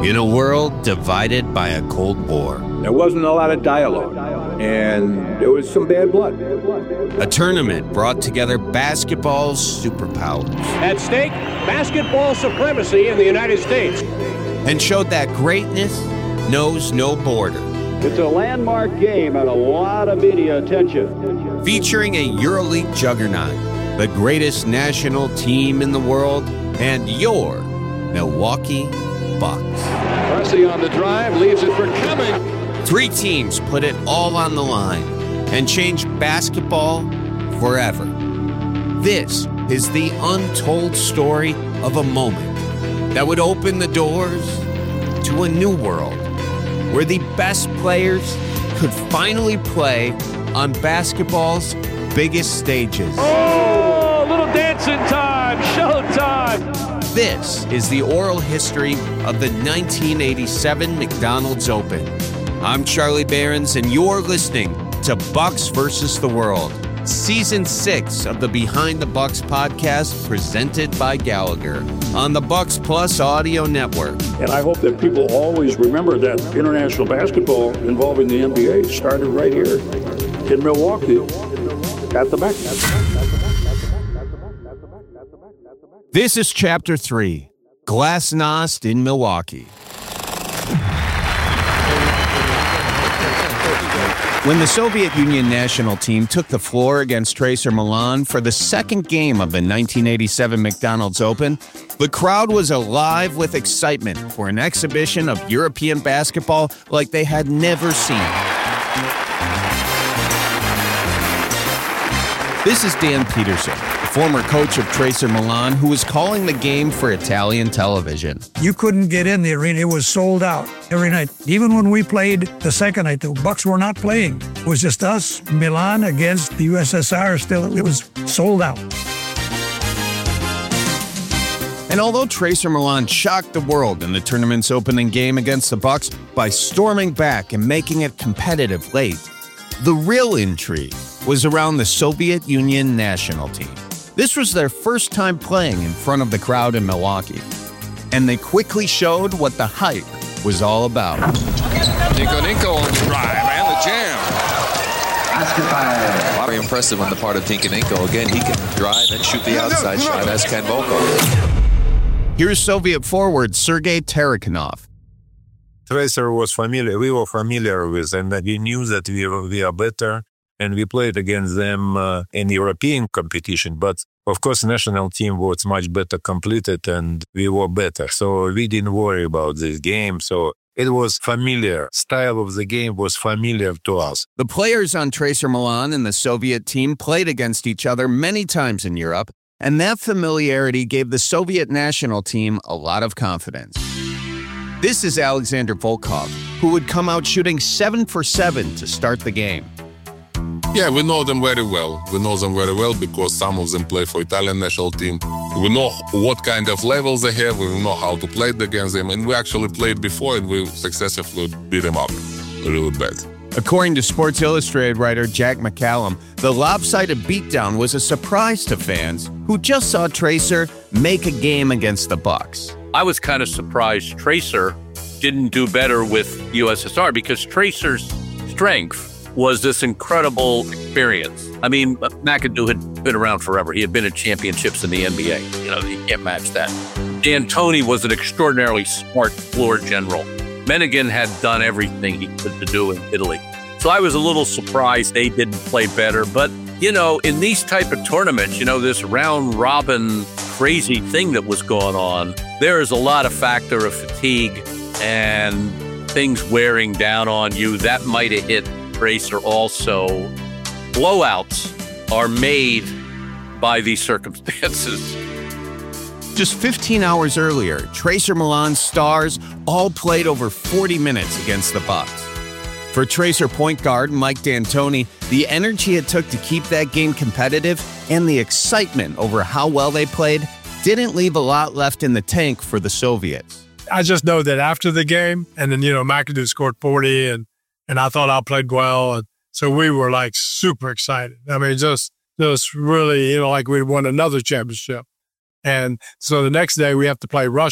in a world divided by a Cold War. There wasn't a lot of dialogue, and there was some bad blood. A tournament brought together basketball's superpowers. At stake, basketball supremacy in the United States. And showed that greatness knows no border. It's a landmark game and a lot of media attention. Featuring a EuroLeague juggernaut, the greatest national team in the world, and your Milwaukee Bucks. Pressey on the drive, leaves it for Cummings. 3 teams put it all on the line and changed basketball forever. This is the untold story of a moment that would open the doors to a new world where the best players could finally play on basketball's biggest stages. Oh, little dancing time, showtime. This is the oral history of the 1987 McDonald's Open. I'm Charlie Behrens, and you're listening to Bucks versus the World, Season 6 of the Behind the Bucks podcast, presented by Gallagher on the Bucks Plus Audio Network. And I hope that people always remember that international basketball involving the NBA started right here in Milwaukee at the Bucks. This is Chapter 3, Glasnost in Milwaukee. When the Soviet Union national team took the floor against Tracer Milan for the second game of the 1987 McDonald's Open, the crowd was alive with excitement for an exhibition of European basketball like they had never seen. This is Dan Peterson, former coach of Tracer Milan, who was calling the game for Italian television. You couldn't get in the arena. It was sold out every night. Even when we played the second night, the Bucks were not playing. It was just us, Milan against the USSR. Still, it was sold out. And although Tracer Milan shocked the world in the tournament's opening game against the Bucks by storming back and making it competitive late, the real intrigue was around the Soviet Union national team. This was their first time playing in front of the crowd in Milwaukee, and they quickly showed what the hype was all about. Tinkoninko on the drive and the jam. Very impressive on the part of Tinkoninko. Again, he can drive and shoot the outside shot, as can Volkov. Here's Soviet forward Sergei Tarakanov. Tracer was familiar. We were familiar with, and we knew that we are better, and we played against them in European competition. But of course, national team was much better completed, and we were better. So we didn't worry about this game. So it was familiar. Style of the game was familiar to us. The players on Tracer Milan and the Soviet team played against each other many times in Europe, and that familiarity gave the Soviet national team a lot of confidence. This is Alexander Volkov, who would come out shooting 7 for 7 to start the game. Yeah, we know them very well. We know them very well because some of them play for Italian national team. We know what kind of levels they have. We know how to play against them. And we actually played before and we successfully beat them up really bad. According to Sports Illustrated writer Jack McCallum, the lopsided beatdown was a surprise to fans who just saw Tracer make a game against the Bucks. I was kind of surprised Tracer didn't do better with USSR because Tracer's strength was this incredible experience. I mean, McAdoo had been around forever. He had been in championships in the NBA. You know, you can't match that. D'Antoni was an extraordinarily smart floor general. Mennigan had done everything he could to do in Italy. So I was a little surprised they didn't play better. But, you know, in these type of tournaments, you know, this round-robin crazy thing that was going on, there is a lot of factor of fatigue and things wearing down on you. That might have hit Tracer also. Blowouts are made by these circumstances. Just 15 hours earlier, Tracer Milan's stars all played over 40 minutes against the Bucks. For Tracer point guard Mike D'Antoni, the energy it took to keep that game competitive and the excitement over how well they played didn't leave a lot left in the tank for the Soviets. I just know that after the game, and then, you know, McAdoo scored 40, and I thought I played well. And so we were like super excited. I mean, just really, you know, like we won another championship. And so the next day we have to play Russia.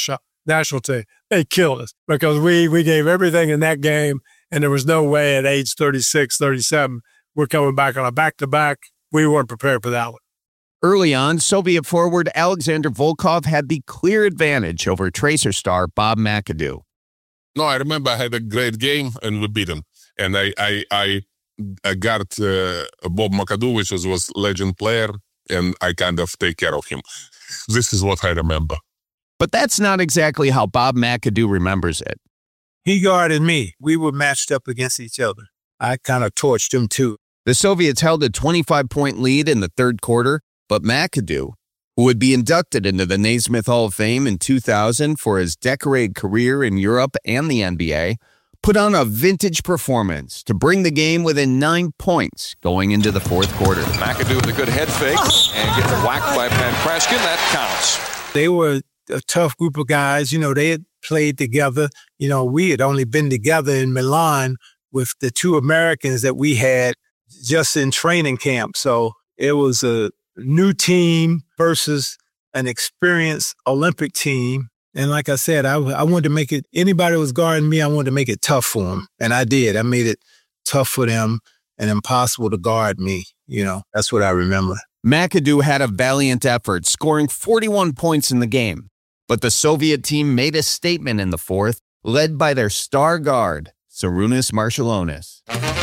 national team. They killed us because we gave everything in that game, and there was no way at age 36, 37, we're coming back on a back-to-back. We weren't prepared for that one. Early on, Soviet forward Alexander Volkov had the clear advantage over Tracer star Bob McAdoo. No, I remember I had a great game and we beat him. And I got Bob McAdoo, which was legend player, and I kind of take care of him. This is what I remember. But that's not exactly how Bob McAdoo remembers it. He guarded me. We were matched up against each other. I kind of torched him too. The Soviets held a 25-point lead in the third quarter, but McAdoo, who would be inducted into the Naismith Hall of Fame in 2000 for his decorated career in Europe and the NBA, put on a vintage performance to bring the game within 9 points going into the fourth quarter. McAdoo with a good head fake and gets whacked by Pankration. That counts. They were a tough group of guys. You know, they had played together. You know, we had only been together in Milan with the two Americans that we had just in training camp. So it was a new team versus an experienced Olympic team. And like I said, I wanted to make it, anybody who was guarding me, I wanted to make it tough for them. And I did. I made it tough for them and impossible to guard me. You know, that's what I remember. McAdoo had a valiant effort, scoring 41 points in the game. But the Soviet team made a statement in the fourth, led by their star guard, Sarunas Marciulionis.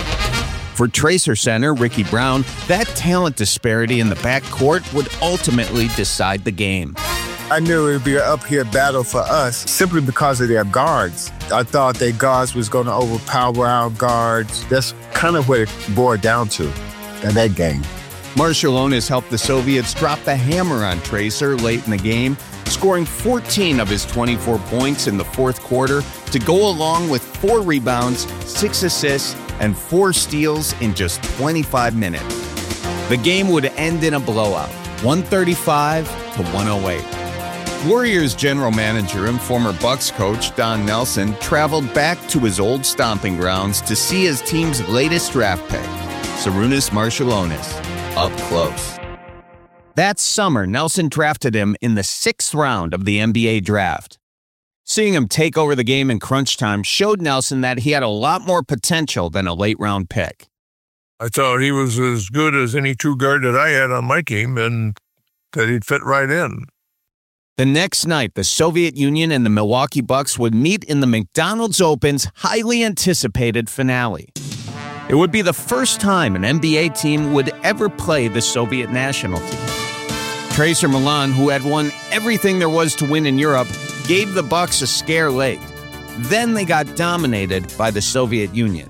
For Tracer center Ricky Brown, that talent disparity in the backcourt would ultimately decide the game. I knew it would be an uphill battle for us simply because of their guards. I thought their guards was going to overpower our guards. That's kind of what it boiled down to in that game. Marciulionis helped the Soviets drop the hammer on Tracer late in the game, scoring 14 of his 24 points in the fourth quarter to go along with 4 rebounds, 6 assists, and 4 steals in just 25 minutes. The game would end in a blowout, 135 to 108. Warriors general manager and former Bucks coach Don Nelson traveled back to his old stomping grounds to see his team's latest draft pick, Sarunas Marciulionis, up close. That summer, Nelson drafted him in the 6th round of the NBA draft. Seeing him take over the game in crunch time showed Nelson that he had a lot more potential than a late-round pick. I thought he was as good as any true guard that I had on my team and that he'd fit right in. The next night, the Soviet Union and the Milwaukee Bucks would meet in the McDonald's Open's highly anticipated finale. It would be the first time an NBA team would ever play the Soviet national team. Tracer Milan, who had won everything there was to win in Europe, gave the Bucks a scare late. Then they got dominated by the Soviet Union.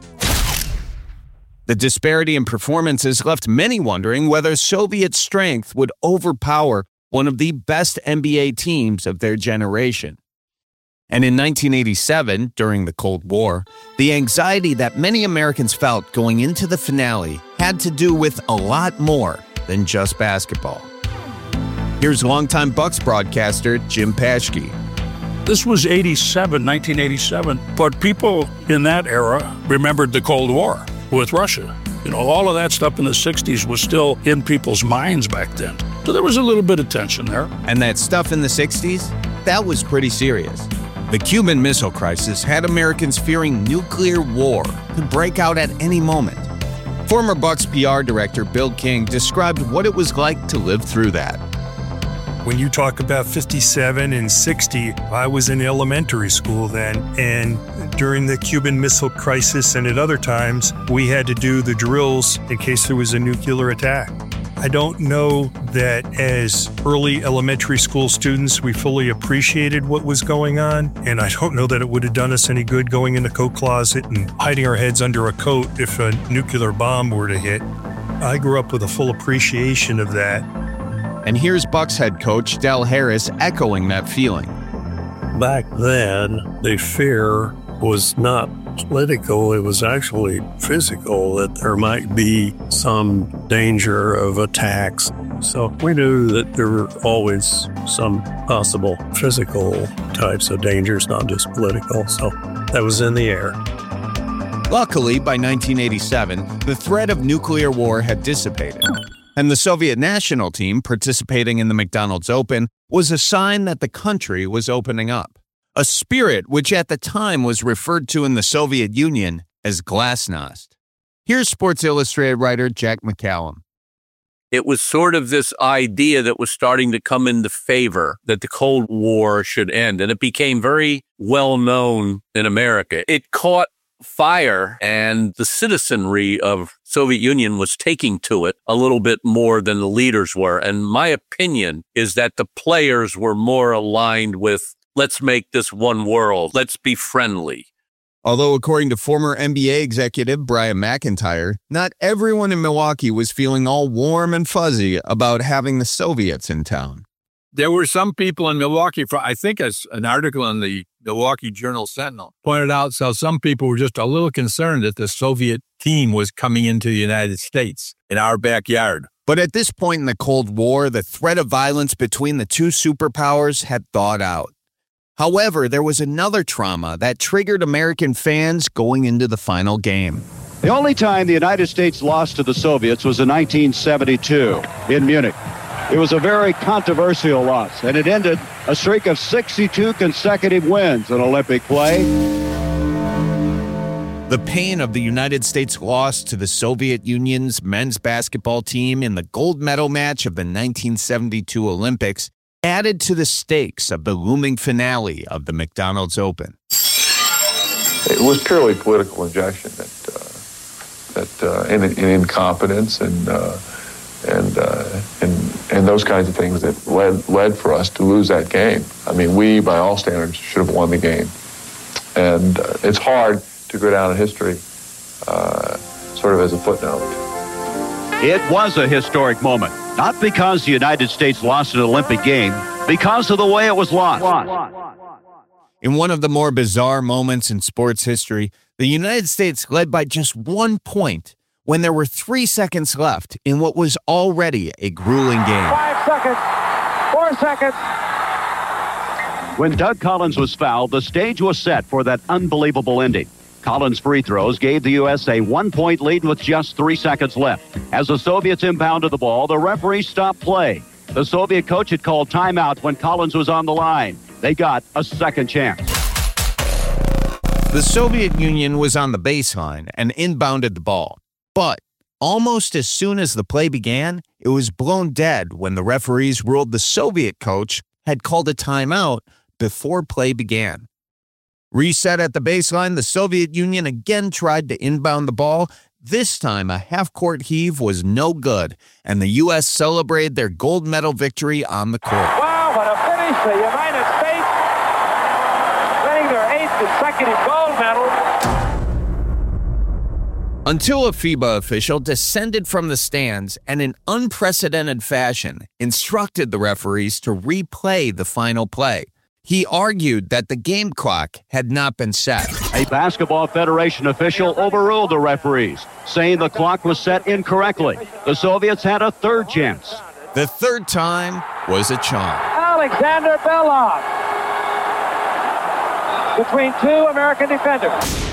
The disparity in performances left many wondering whether Soviet strength would overpower one of the best NBA teams of their generation. And in 1987, during the Cold War, the anxiety that many Americans felt going into the finale had to do with a lot more than just basketball. Here's longtime Bucks broadcaster Jim Paschke. This was 1987, but people in that era remembered the Cold War with Russia. You know, all of that stuff in the 60s was still in people's minds back then. So there was a little bit of tension there. And that stuff in the 60s, that was pretty serious. The Cuban Missile Crisis had Americans fearing nuclear war could break out at any moment. Former Bucks PR director Bill King described what it was like to live through that. When you talk about 57 and 60, I was in elementary school then, and during the Cuban Missile Crisis and at other times, we had to do the drills in case there was a nuclear attack. I don't know that as early elementary school students, we fully appreciated what was going on, and I don't know that it would have done us any good going in the coat closet and hiding our heads under a coat if a nuclear bomb were to hit. I grew up with a full appreciation of that. And here's Bucks head coach Del Harris echoing that feeling. Back then, the fear was not political, it was actually physical, that there might be some danger of attacks. So we knew that there were always some possible physical types of dangers, not just political. So that was in the air. Luckily, by 1987, the threat of nuclear war had dissipated. And the Soviet national team participating in the McDonald's Open was a sign that the country was opening up. a spirit which at the time was referred to in the Soviet Union as glasnost. Here's Sports Illustrated writer Jack McCallum. It was sort of this idea that was starting to come into favor that the Cold War should end, and it became very well known in America. It caught fire, and the citizenry of Soviet Union was taking to it a little bit more than the leaders were. And my opinion is that the players were more aligned with, let's make this one world, let's be friendly. Although, according to former NBA executive Brian McIntyre, not everyone in Milwaukee was feeling all warm and fuzzy about having the Soviets in town. There were some people in Milwaukee, I think as an article in the Milwaukee Journal-Sentinel pointed out, so some people were just a little concerned that the Soviet team was coming into the United States in our backyard. But at this point in the Cold War, the threat of violence between the two superpowers had thawed out. However, there was another trauma that triggered American fans going into the final game. The only time the United States lost to the Soviets was in 1972 in Munich. It was a very controversial loss, and it ended a streak of 62 consecutive wins in Olympic play. The pain of the United States loss to the Soviet Union's men's basketball team in the gold medal match of the 1972 Olympics added to the stakes of the looming finale of the McDonald's Open. It was purely political injection and incompetence and those kinds of things that led for us to lose that game. I mean, we, by all standards, should have won the game. And it's hard to go down in history sort of as a footnote. It was a historic moment, not because the United States lost an Olympic game, because of the way it was lost. In one of the more bizarre moments in sports history, the United States led by just 1 point when there were 3 seconds left in what was already a grueling game. 5 seconds, 4 seconds. When Doug Collins was fouled, the stage was set for that unbelievable ending. Collins' free throws gave the U.S. a 1-point lead with just 3 seconds left. As the Soviets impounded the ball, the referee stopped play. The Soviet coach had called timeout when Collins was on the line. They got a second chance. The Soviet Union was on the baseline and inbounded the ball. But almost as soon as the play began, it was blown dead when the referees ruled the Soviet coach had called a timeout before play began. Reset at the baseline, the Soviet Union again tried to inbound the ball. This time, a half-court heave was no good, and the U.S. celebrated their gold medal victory on the court. Wow, what a finish. The United States winning their 8th consecutive gold medal. Until a FIBA official descended from the stands and in unprecedented fashion instructed the referees to replay the final play. He argued that the game clock had not been set. A Basketball Federation official overruled the referees, saying the clock was set incorrectly. The Soviets had a third chance. The third time was a charm. Alexander Belov between 2 American defenders.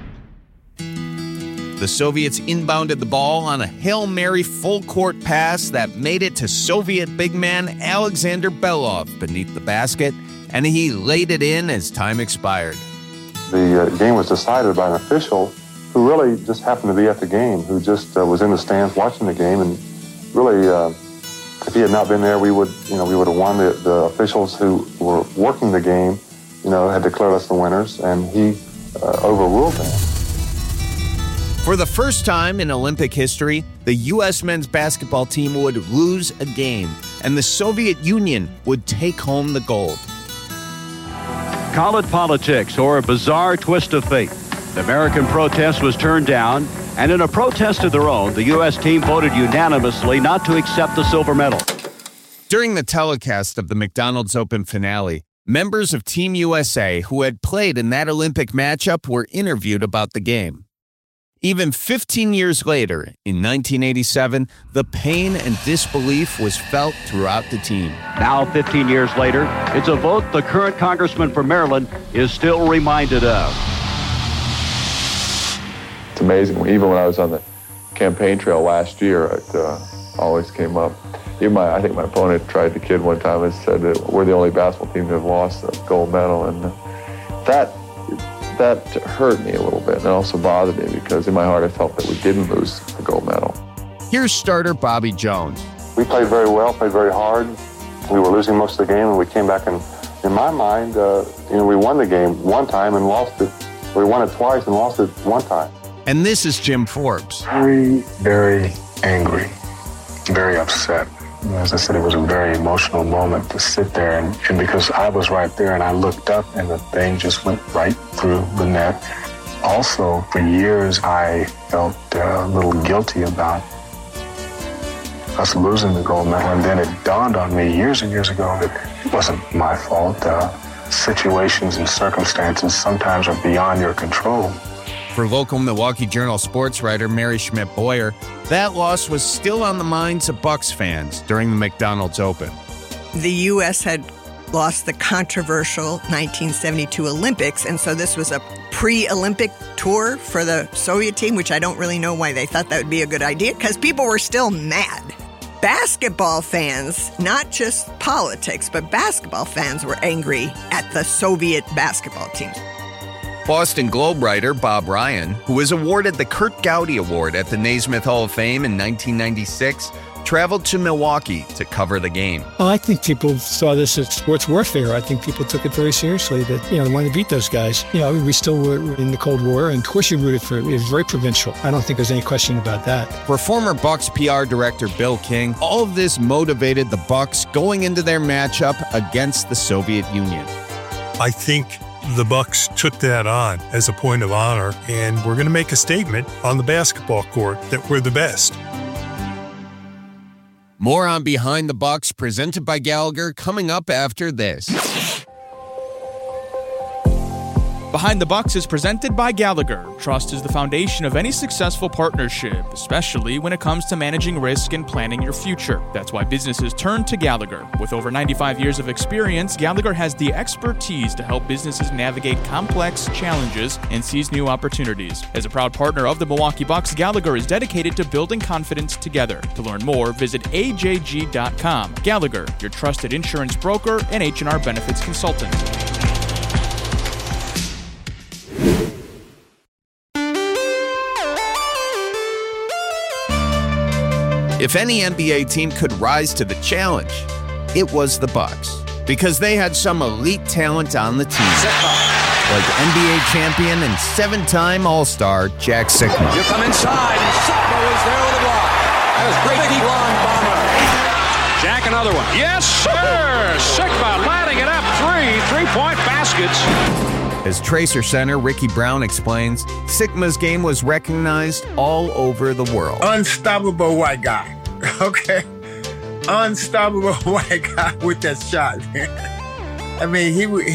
The Soviets inbounded the ball on a Hail Mary full-court pass that made it to Soviet big man Alexander Belov beneath the basket, and he laid it in as time expired. The game was decided by an official who really just happened to be at the game, who just was in the stands watching the game, and really, if he had not been there, we would have won. The officials who were working the game, had declared us the winners, and he overruled them. For the first time in Olympic history, the U.S. men's basketball team would lose a game, and the Soviet Union would take home the gold. Call it politics or a bizarre twist of fate. The American protest was turned down, and in a protest of their own, the U.S. team voted unanimously not to accept the silver medal. During the telecast of the McDonald's Open finale, members of Team USA who had played in that Olympic matchup were interviewed about the game. Even 15 years later, in 1987, the pain and disbelief was felt throughout the team. Now, 15 years later, it's a vote the current congressman from Maryland is still reminded of. It's amazing. Even when I was on the campaign trail last year, it always came up. I think my opponent tried to kid one time and said that we're the only basketball team that have lost the gold medal, and that hurt me a little bit, and it also bothered me because in my heart I felt that we didn't lose the gold medal. Here's starter Bobby Jones. We played very well, played very hard. We were losing most of the game, and we came back, and in my mind, we won the game one time and lost it. We won it twice and lost it one time. And this is Jim Forbes. Very, very angry, very upset. As I said, it was a very emotional moment to sit there, and because I was right there and I looked up and the thing just went right through the net. Also, for years, I felt a little guilty about us losing the gold medal, and then it dawned on me years and years ago that it wasn't my fault. Situations and circumstances sometimes are beyond your control. For local Milwaukee Journal sports writer Mary Schmidt-Boyer, that loss was still on the minds of Bucks fans during the McDonald's Open. The U.S. had lost the controversial 1972 Olympics, and so this was a pre-Olympic tour for the Soviet team, which I don't really know why they thought that would be a good idea, because people were still mad. Basketball fans, not just politics, but basketball fans were angry at the Soviet basketball teams. Boston Globe writer Bob Ryan, who was awarded the Kurt Gowdy Award at the Naismith Hall of Fame in 1996, traveled to Milwaukee to cover the game. Well, I think people saw this as sports warfare. I think people took it very seriously that, they wanted to beat those guys. We still were in the Cold War, and of course you rooted for it. It was very provincial. I don't think there's any question about that. For former Bucks PR director Bill King, all of this motivated the Bucks going into their matchup against the Soviet Union. I think the Bucks took that on as a point of honor, and we're going to make a statement on the basketball court that we're the best. More on Behind the Bucks, presented by Gallagher, coming up after this. Behind the Bucks is presented by Gallagher. Trust is the foundation of any successful partnership, especially when it comes to managing risk and planning your future. That's why businesses turn to Gallagher. With over 95 years of experience, Gallagher has the expertise to help businesses navigate complex challenges and seize new opportunities. As a proud partner of the Milwaukee Bucks, Gallagher is dedicated to building confidence together. To learn more, visit ajg.com. Gallagher, your trusted insurance broker and H&R benefits consultant. If any NBA team could rise to the challenge, it was the Bucks, because they had some elite talent on the team, like NBA champion and 7-time All-Star Jack Sikma. You come inside, and Sikma was there with a block. That was great big long bomber. Jack, another one. Yes, sir! Sikma lighting it up. 3-point baskets. As Tracer center Ricky Brown explains, Sikma's game was recognized all over the world. Unstoppable white guy, okay? Unstoppable white guy with that shot, man. I mean,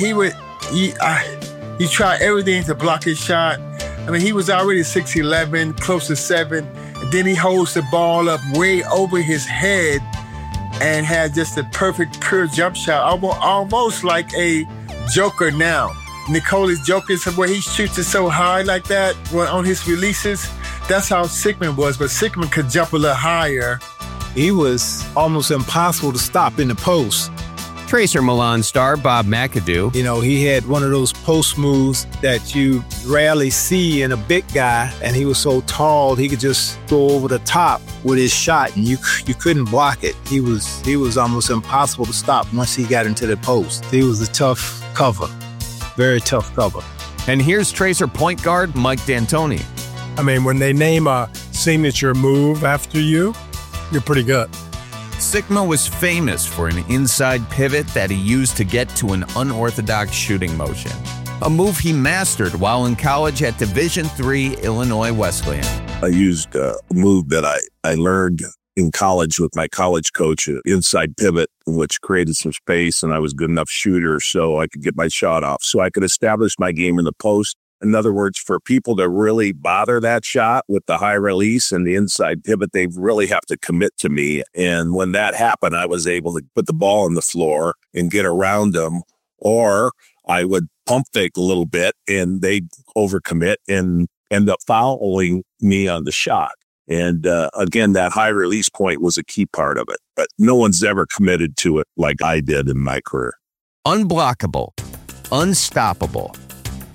he tried everything to block his shot. I mean, he was already 6'11", close to 7, and then he holds the ball up way over his head and had just a perfect, pure jump shot, almost like a Joker now. Nikola's Jokic, where he shoots it so high like that on his releases. That's how Sikman was, but Sikman could jump a little higher. He was almost impossible to stop in the post. Tracer Milan star Bob McAdoo. He had one of those post moves that you rarely see in a big guy, and he was so tall he could just go over the top with his shot, and you couldn't block it. He was almost impossible to stop once he got into the post. He was a tough cover. Very tough cover. And here's Tracer point guard Mike D'Antoni. I mean, when they name a signature move after you, you're pretty good. Sikma was famous for an inside pivot that he used to get to an unorthodox shooting motion, a move he mastered while in college at Division III Illinois Wesleyan. I used a move that I learned in college with my college coach, an inside pivot, which created some space, and I was a good enough shooter so I could get my shot off, so I could establish my game in the post. In other words, for people to really bother that shot with the high release and the inside pivot, they really have to commit to me. And when that happened, I was able to put the ball on the floor and get around them, or I would pump fake a little bit and they'd overcommit and end up fouling me on the shot. And again, that high release point was a key part of it, but no one's ever committed to it like I did in my career. Unblockable, unstoppable,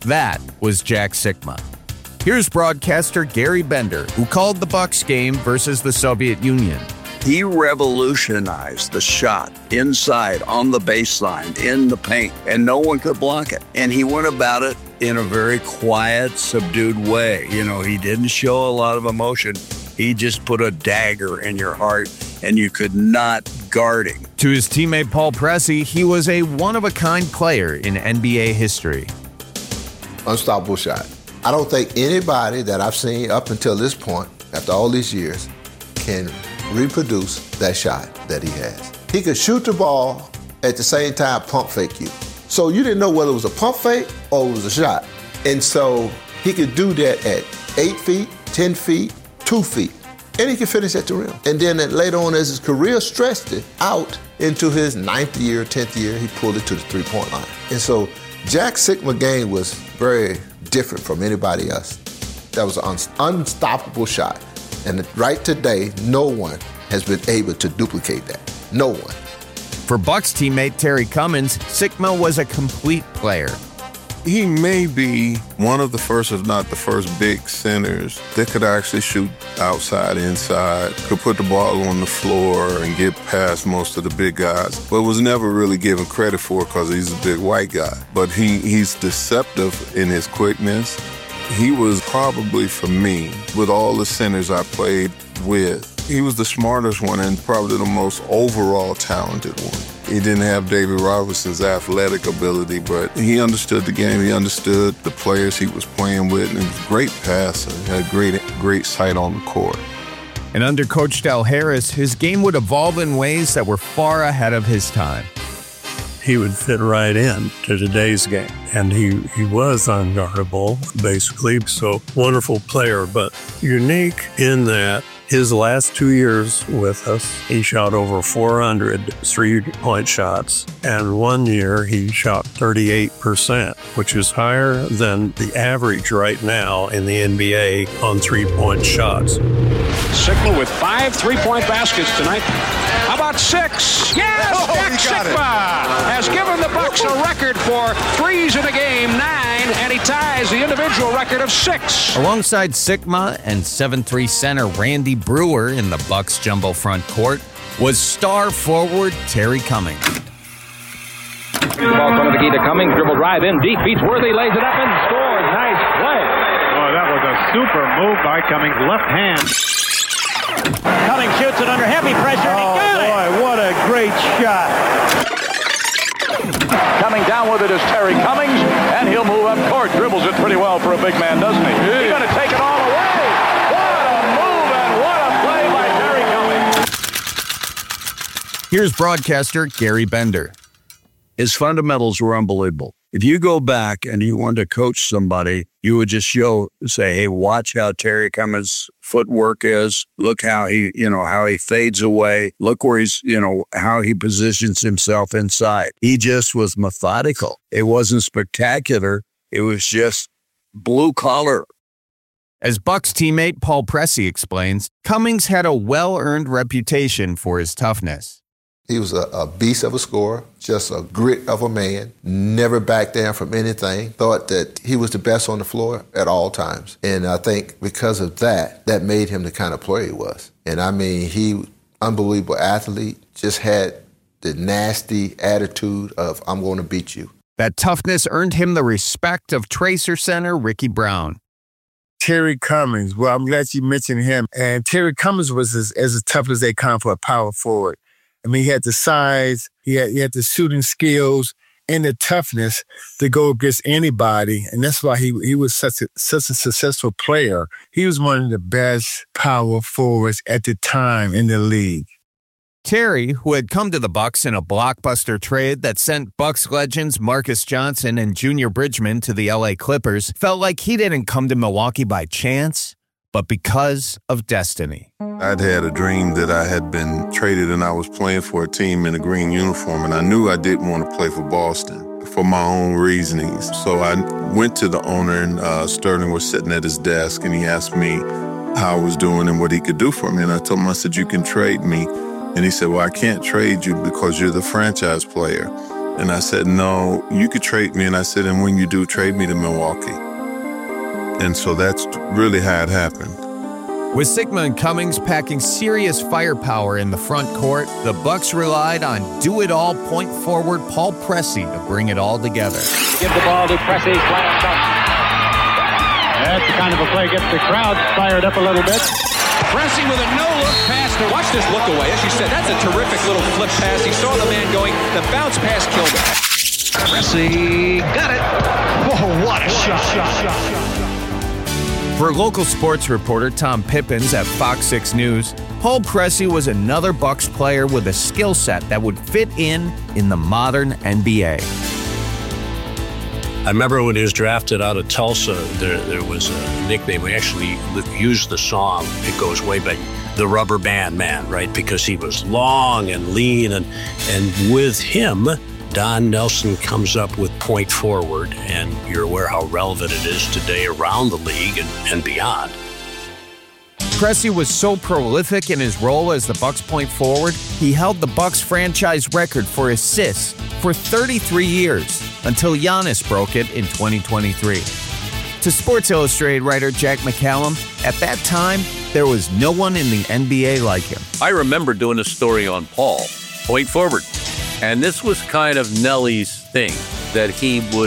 That was Jack Sikma. Here's broadcaster Gary Bender, who called the Bucks game versus the Soviet Union. He revolutionized the shot inside, on the baseline, in the paint, and no one could block it. And he went about it in a very quiet, subdued way. You know, he didn't show a lot of emotion. He just put a dagger in your heart, and you could not guard him. To his teammate Paul Pressey, he was a one-of-a-kind player in NBA history. Unstoppable shot. I don't think anybody that I've seen up until this point, after all these years, can reproduce that shot that he has. He could shoot the ball at the same time pump fake you. So you didn't know whether it was a pump fake or it was a shot. And so he could do that at 8 feet, 10 feet, 2 feet. And he could finish at the rim. And then later on, as his career stretched it out into his 9th year, 10th year, he pulled it to the three-point line. And so Jack Sikma game was very different from anybody else. That was an unstoppable shot. And right today, no one has been able to duplicate that. No one. For Bucks teammate Terry Cummings, Sikma was a complete player. He may be one of the first, if not the first, big centers that could actually shoot outside, inside, could put the ball on the floor and get past most of the big guys, but was never really given credit for because he's a big white guy. But he's deceptive in his quickness. He was probably, for me, with all the centers I played with, he was the smartest one and probably the most overall talented one. He didn't have David Robinson's athletic ability, but he understood the game. He understood the players he was playing with, and he was a great passer. He had great sight on the court. And under Coach Del Harris, his game would evolve in ways that were far ahead of his time. He would fit right in to today's game. And he was unguardable, basically. So wonderful player, but unique in that his last 2 years with us, he shot over 400 3-point shots. And 1 year, he shot 38%, which is higher than the average right now in the NBA on 3-point shots. Sikma with 5 3-point baskets tonight. How about 6? Yes! Jack Sikma has given the Bucks a record for threes in a game, 9, and he ties the individual record of 6. Alongside Sikma and 7'3" center Randy Brewer in the Bucks jumbo front court was star forward Terry Cummings. The ball coming to Keita Cummings, dribble drive in deep, beats Worthy, lays it up and scores. Nice play. Oh, that was a super move by Cummings, left hand. Cummings shoots it under heavy pressure, and he got it! Boy, what a great shot. Coming down with it is Terry Cummings, and he'll move up court. Dribbles it pretty well for a big man, doesn't he? He's going to take it all away. What a move and what a play by Terry Cummings. Here's broadcaster Gary Bender. His fundamentals were unbelievable. If you go back and you want to coach somebody, you would just say, hey, watch how Terry Cummings' footwork is. Look how he fades away. Look where how he positions himself inside. He just was methodical. It wasn't spectacular. It was just blue collar. As Bucks teammate Paul Pressey explains, Cummings had a well-earned reputation for his toughness. He was a beast of a scorer, just a grit of a man, never backed down from anything, thought that he was the best on the floor at all times. And I think because of that made him the kind of player he was. And I mean, he unbelievable athlete, just had the nasty attitude of, I'm going to beat you. That toughness earned him the respect of Tracer center Ricky Brown. Terry Cummings, well, I'm glad you mentioned him. And Terry Cummings was as tough as they come for a power forward. I mean, he had the size, he had the shooting skills, and the toughness to go against anybody. And that's why he was such a successful player. He was one of the best power forwards at the time in the league. Terry, who had come to the Bucks in a blockbuster trade that sent Bucks legends Marcus Johnson and Junior Bridgman to the LA Clippers, felt like he didn't come to Milwaukee by chance, but because of destiny. I'd had a dream that I had been traded and I was playing for a team in a green uniform, and I knew I didn't want to play for Boston for my own reasonings. So I went to the owner, and Sterling was sitting at his desk, and he asked me how I was doing and what he could do for me. And I told him, I said, you can trade me. And he said, well, I can't trade you because you're the franchise player. And I said, no, you could trade me. And I said, and when you do, trade me to Milwaukee. And so that's really how it happened. With Sigma and Cummings packing serious firepower in the front court, the Bucks relied on do-it-all point forward Paul Pressey to bring it all together. Give the ball to Pressey, flat up top. That's the kind of a play gets the crowd fired up a little bit. Pressey with a no-look pass. Watch this look away. As you said, that's a terrific little flip pass. He saw the man going. The bounce pass killed him. Pressey got it. Whoa, what a shot. For local sports reporter Tom Pippins at Fox 6 News, Paul Pressey was another Bucks player with a skill set that would fit in the modern NBA. I remember when he was drafted out of Tulsa, there was a nickname. We actually used the song. It goes way back. The Rubber Band Man, right? Because he was long and lean. And with him, Don Nelson comes up with point forward. And you're aware how relevant it is today around the league and beyond. Pressey was so prolific in his role as the Bucks point forward, he held the Bucks franchise record for assists for 33 years until Giannis broke it in 2023. To Sports Illustrated writer Jack McCallum, at that time, there was no one in the NBA like him. I remember doing a story on Paul, point forward. And this was kind of Nelly's thing, that he would,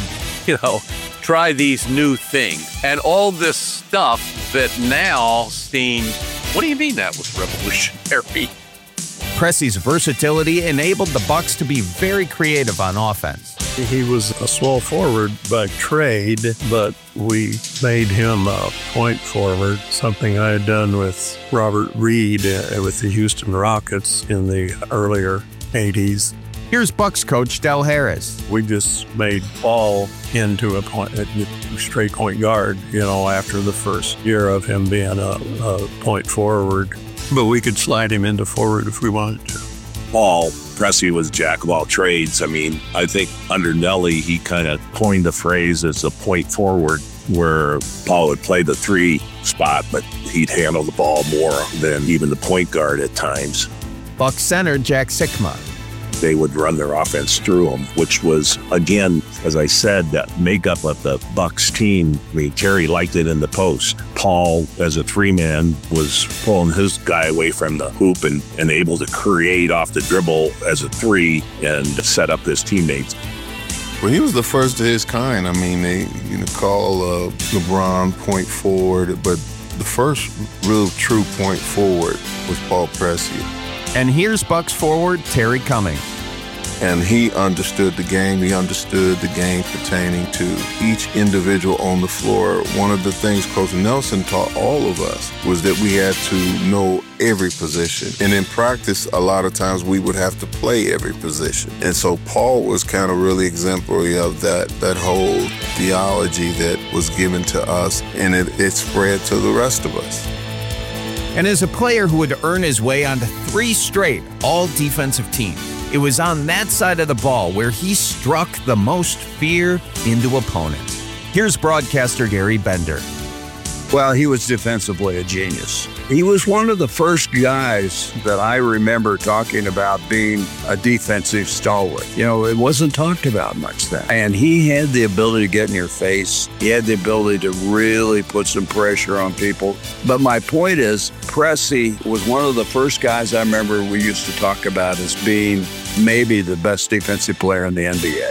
try these new things. And all this stuff that now seems, what do you mean that was revolutionary? Pressey's versatility enabled the Bucks to be very creative on offense. He was a small forward by trade, but we made him a point forward, something I had done with Robert Reed with the Houston Rockets in the earlier 80s. Here's Bucks coach Del Harris. We just made Paul into a straight point guard, after the first year of him being a point forward. But we could slide him into forward if we wanted to. Paul Pressey was jack of all trades. I mean, I think under Nelly, he kind of coined the phrase as a point forward, where Paul would play the 3 spot, but he'd handle the ball more than even the point guard at times. Bucks center Jack Sikma. They would run their offense through him, which was, again, as I said, that makeup of the Bucks team. I mean, Terry liked it in the post. Paul, as a 3-man, was pulling his guy away from the hoop and able to create off the dribble as a 3 and set up his teammates. Well, he was the first of his kind. I mean, they call LeBron point forward, but the first real true point forward was Paul Pressey. And here's Bucks forward Terry Cummings. And he understood the game. He understood the game pertaining to each individual on the floor. One of the things Coach Nelson taught all of us was that we had to know every position. And in practice, a lot of times we would have to play every position. And so Paul was kind of really exemplary of that whole theology that was given to us, and it spread to the rest of us. And as a player who would earn his way onto 3 straight all-defensive teams, it was on that side of the ball where he struck the most fear into opponents. Here's broadcaster Gary Bender. Well, he was defensively a genius. He was one of the first guys that I remember talking about being a defensive stalwart. It wasn't talked about much then. And he had the ability to get in your face. He had the ability to really put some pressure on people. But my point is, Pressey was one of the first guys I remember we used to talk about as being maybe the best defensive player in the NBA.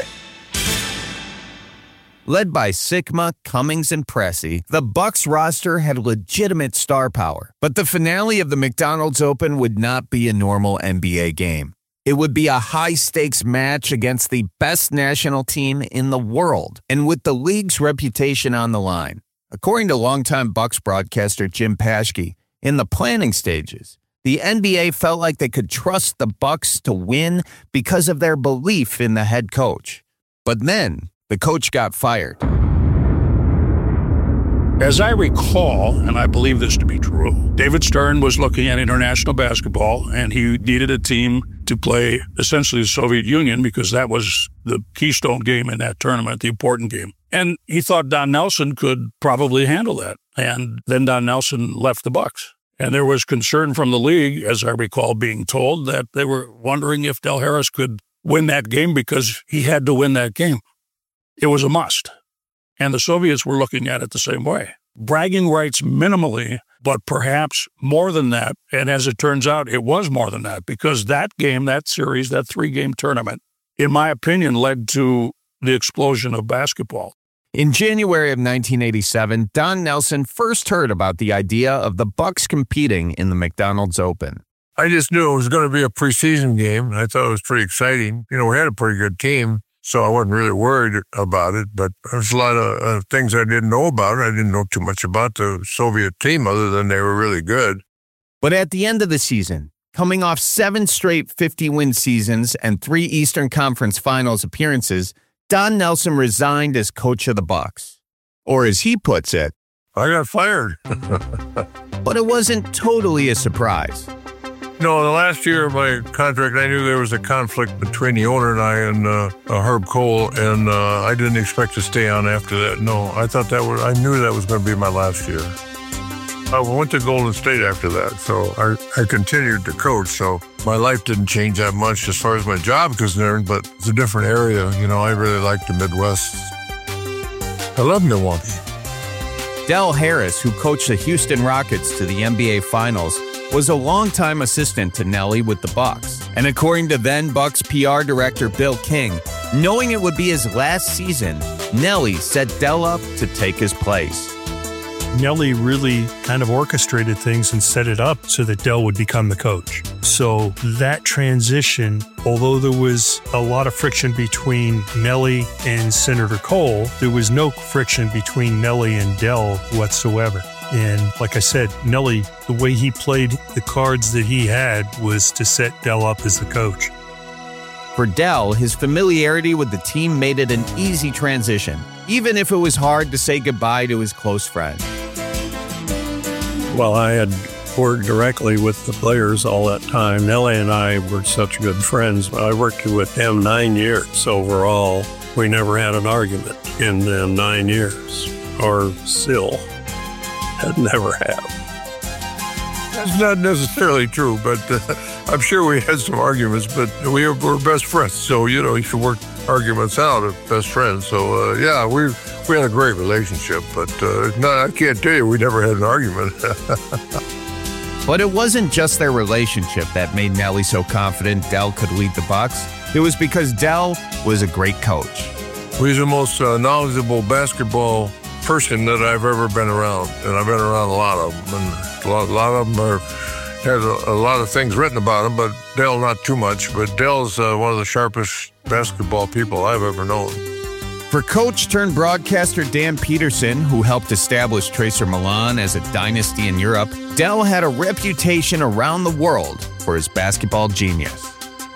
Led by Sikma, Cummings, and Pressey, the Bucks roster had legitimate star power. But the finale of the McDonald's Open would not be a normal NBA game. It would be a high-stakes match against the best national team in the world, and with the league's reputation on the line. According to longtime Bucks broadcaster Jim Paschke, in the planning stages, the NBA felt like they could trust the Bucks to win because of their belief in the head coach. But then, the coach got fired. As I recall, and I believe this to be true, David Stern was looking at international basketball, and he needed a team to play essentially the Soviet Union because that was the keystone game in that tournament, the important game. And he thought Don Nelson could probably handle that. And then Don Nelson left the Bucks. And there was concern from the league, as I recall being told, that they were wondering if Del Harris could win that game because he had to win that game. It was a must. And the Soviets were looking at it the same way. Bragging rights minimally, but perhaps more than that. And as it turns out, it was more than that because that game, that series, that 3-game tournament, in my opinion, led to the explosion of basketball. In January of 1987, Don Nelson first heard about the idea of the Bucks competing in the McDonald's Open. I just knew it was going to be a preseason game, and I thought it was pretty exciting. You know, we had a pretty good team, so I wasn't really worried about it, but there's a lot of things I didn't know about. I didn't know too much about the Soviet team other than they were really good. But at the end of the season, coming off 7 straight 50-win seasons and 3 Eastern Conference Finals appearances, Don Nelson resigned as coach of the Bucks. Or as he puts it, I got fired. But it wasn't totally a surprise. No, the last year of my contract, I knew there was a conflict between the owner and I and Herb Cole, and I didn't expect to stay on after that. No, I knew that was going to be my last year. I went to Golden State after that, so I continued to coach, so my life didn't change that much as far as my job is concerned, but it's a different area. You know, I really like the Midwest. I love Milwaukee. Del Harris, who coached the Houston Rockets to the NBA Finals, was a longtime assistant to Nelly with the Bucks. And according to then Bucks PR director Bill King, knowing it would be his last season, Nelly set Del up to take his place. Nelly really kind of orchestrated things and set it up so that Del would become the coach. So that transition, although there was a lot of friction between Nelly and Senator Cole, there was no friction between Nelly and Del whatsoever. And like I said, Nelly, the way he played the cards that he had was to set Del up as the coach. For Del, his familiarity with the team made it an easy transition, even if it was hard to say goodbye to his close friend. Well, I had worked directly with the players all that time. Nelly and I were such good friends. I worked with them 9 years overall. We never had an argument in them 9 years, or still never have. That's not necessarily true, but I'm sure we had some arguments, but we were best friends. So, you know, you can work arguments out as best friends. So, yeah, we had a great relationship, but I can't tell you we never had an argument. But it wasn't just their relationship that made Nelly so confident Del could lead the Bucks. It was because Del was a great coach. He's the most knowledgeable basketball person that I've ever been around, and I've been around a lot of them, and a lot of them had a lot of things written about him, but Del not too much. But Del's one of the sharpest basketball people I've ever known. For coach turned broadcaster Dan Peterson, who helped establish Tracer Milan as a dynasty in Europe, Del had a reputation around the world for his basketball genius.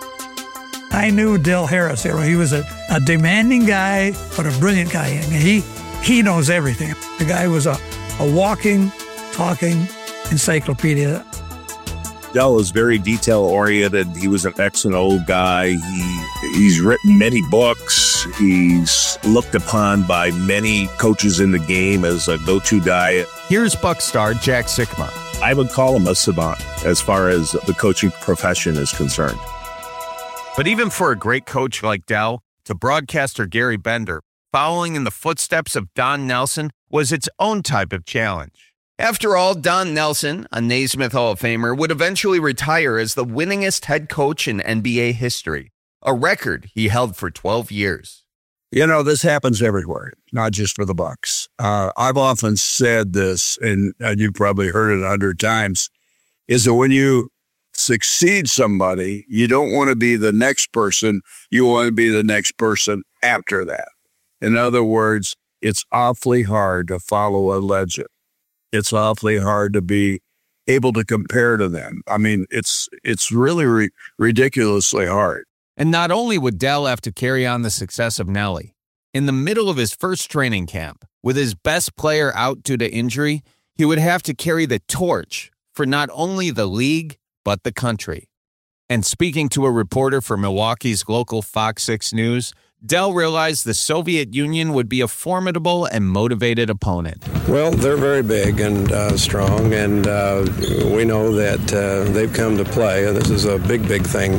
I knew Del Harris. He was a demanding guy, but a brilliant guy. And he knows everything. The guy was a walking, talking encyclopedia. Del was very detail-oriented. He was an X and O guy. He's written many books. He's looked upon by many coaches in the game as a go-to guy. Here's Buck star Jack Sikma. I would call him a savant as far as the coaching profession is concerned. But even for a great coach like Del, to broadcaster Gary Bender, following in the footsteps of Don Nelson was its own type of challenge. After all, Don Nelson, a Naismith Hall of Famer, would eventually retire as the winningest head coach in NBA history, a record he held for 12 years. You know, this happens everywhere, not just for the Bucks. I've often said this, and you've probably heard it 100 times, is that when you succeed somebody, you don't want to be the next person. You want to be the next person after that. In other words, it's awfully hard to follow a legend. It's awfully hard to be able to compare to them. I mean, it's really ridiculously hard. And not only would Del have to carry on the success of Nelly, in the middle of his first training camp, with his best player out due to injury, he would have to carry the torch for not only the league, but the country. And speaking to a reporter for Milwaukee's local Fox 6 News, Del realized the Soviet Union would be a formidable and motivated opponent. Well, they're very big and strong, and we know that they've come to play. This is a big thing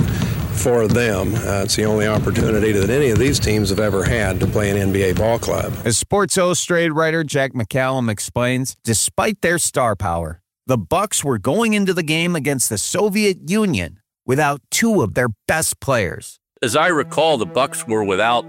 for them. It's the only opportunity that any of these teams have ever had to play an NBA ball club. As Sports Illustrated writer Jack McCallum explains, despite their star power, the Bucks were going into the game against the Soviet Union without two of their best players. As I recall, the Bucks were without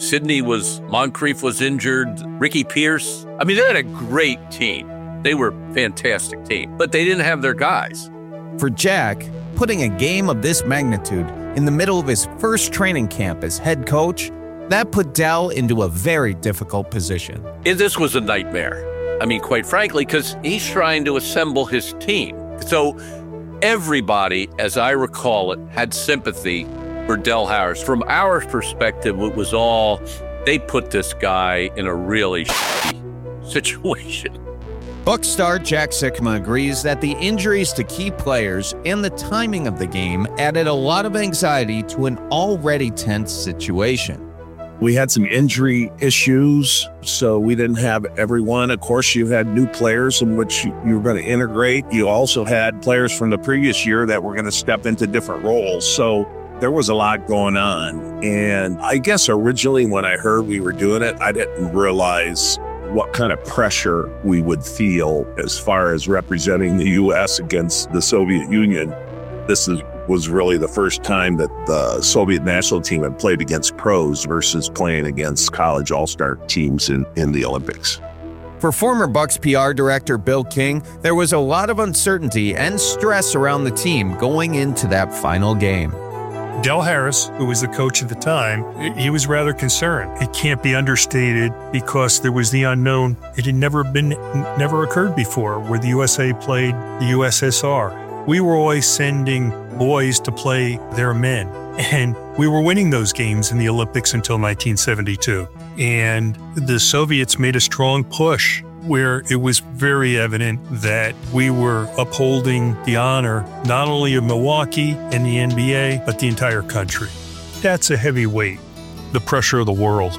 Moncrief was injured, Ricky Pierce. I mean, they had a great team. They were a fantastic team, but they didn't have their guys. For Jack, putting a game of this magnitude in the middle of his first training camp as head coach, that put Dell into a very difficult position. This was a nightmare. I mean, quite frankly, because he's trying to assemble his team. So everybody, as I recall it, had sympathy for Del Harris. From our perspective, it was all, they put this guy in a really shitty situation. Bucs star Jack Sikma agrees that the injuries to key players and the timing of the game added a lot of anxiety to an already tense situation. We had some injury issues, so we didn't have everyone. Of course, you had new players in which you were going to integrate. You also had players from the previous year that were going to step into different roles. So there was a lot going on. And I guess originally when I heard we were doing it, I didn't realize what kind of pressure we would feel as far as representing the U.S. against the Soviet Union. This was really the first time that the Soviet national team had played against pros versus playing against college all-star teams in the Olympics. For former Bucs PR director Bill King, there was a lot of uncertainty and stress around the team going into that final game. Del Harris, who was the coach at the time, he was rather concerned. It can't be understated because there was the unknown. It had never occurred before where the USA played the USSR. We were always sending boys to play their men, and we were winning those games in the Olympics until 1972. And the Soviets made a strong push where it was very evident that we were upholding the honor not only of Milwaukee and the NBA, but the entire country. That's a heavy weight, the pressure of the world.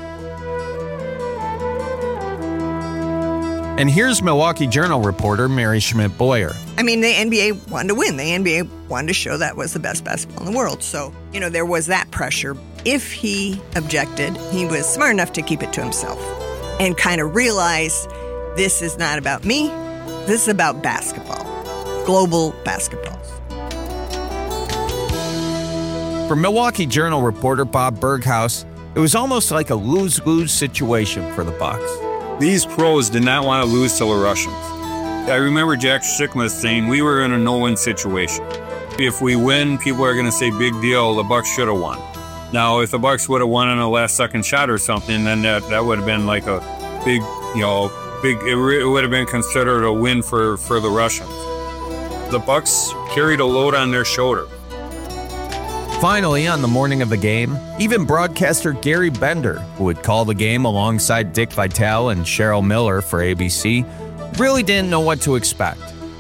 And here's Milwaukee Journal reporter Mary Schmidt-Boyer. I mean, the NBA wanted to win. The NBA wanted to show that was the best basketball in the world. So, there was that pressure. If he objected, he was smart enough to keep it to himself and kind of realize this is not about me. This is about basketball, global basketball. For Milwaukee Journal reporter Bob Berghaus, it was almost like a lose-lose situation for the Bucs. These pros did not want to lose to the Russians. I remember Jack Sikma saying we were in a no-win situation. If we win, people are going to say big deal, the Bucs should have won. Now, if the Bucs would have won on a last-second shot or something, then that would have been like a big, it would have been considered a win for the Russians. The Bucs carried a load on their shoulder. Finally, on the morning of the game, even broadcaster Gary Bender, who would call the game alongside Dick Vitale and Cheryl Miller for ABC, really didn't know what to expect.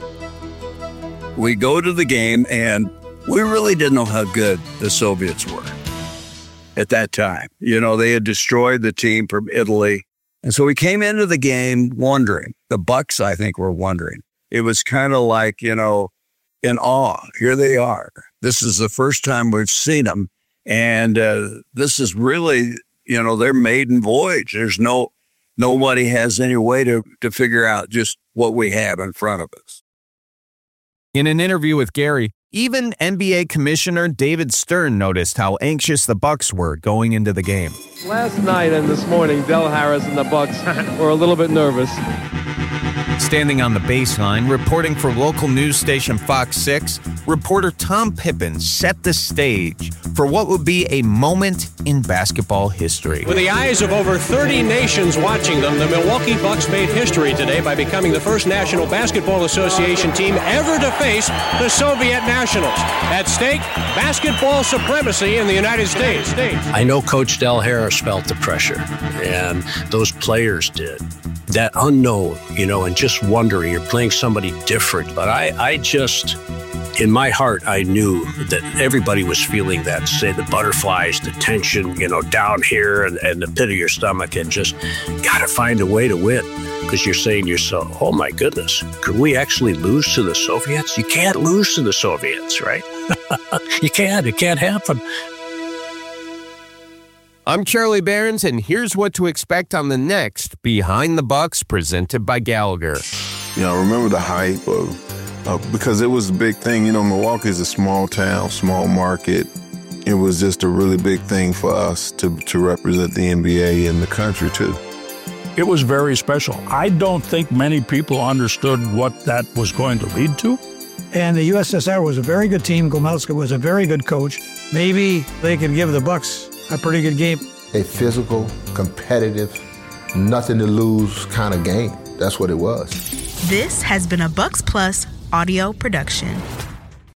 We go to the game, and we really didn't know how good the Soviets were at that time. They had destroyed the team from Italy. And so we came into the game wondering. The Bucs, I think, were wondering. It was kind of like, in awe. Here they are. This is the first time we've seen them. And this is really, their maiden voyage. There's nobody has any way to figure out just what we have in front of us. In an interview with Gary, even NBA Commissioner David Stern noticed how anxious the Bucs were going into the game. Last night and this morning, Del Harris and the Bucs were a little bit nervous. Standing on the baseline, reporting for local news station Fox 6, reporter Tom Pippin set the stage for what would be a moment in basketball history. With the eyes of over 30 nations watching them, the Milwaukee Bucks made history today by becoming the first National Basketball Association team ever to face the Soviet Nationals. At stake, basketball supremacy in the United States. I know Coach Del Harris felt the pressure, and those players did. That unknown, and just wondering, you're playing somebody different. But I just, in my heart, I knew that everybody was feeling that, say, the butterflies, the tension, down here and the pit of your stomach, and just got to find a way to win. Because you're saying to yourself, oh my goodness, could we actually lose to the Soviets? You can't lose to the Soviets, right? You can't. It can't happen. I'm Charlie Behrens, and here's what to expect on the next Behind the Bucks presented by Gallagher. You know, I remember the hype of because it was a big thing. You know, Milwaukee is a small town, small market. It was just a really big thing for us to represent the NBA in the country, too. It was very special. I don't think many people understood what that was going to lead to. And the USSR was a very good team. Gomelska was a very good coach. Maybe they could give the Bucks a pretty good game. A physical, competitive, nothing to lose kind of game. That's what it was. This has been a Bucks Plus audio production.